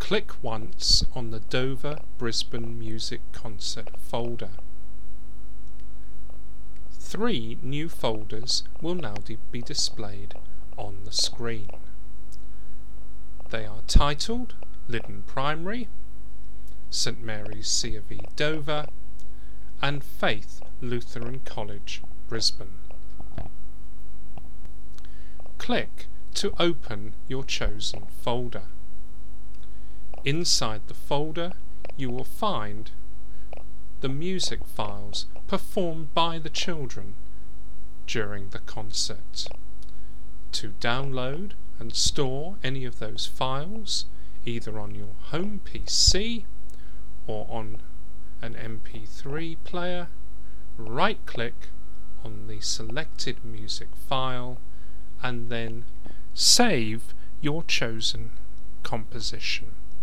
Click once on the Dover Brisbane Music Concert folder. 3 new folders will now be displayed on the screen. They are titled Lyddon Primary, St Mary's C of E Dover, and Faith Lutheran College Brisbane. Click to open your chosen folder. Inside the folder you will find the music files performed by the children during the concert. To download and store any of those files, either on your home PC or on an MP3 player, right-click on the selected music file and then save your chosen composition.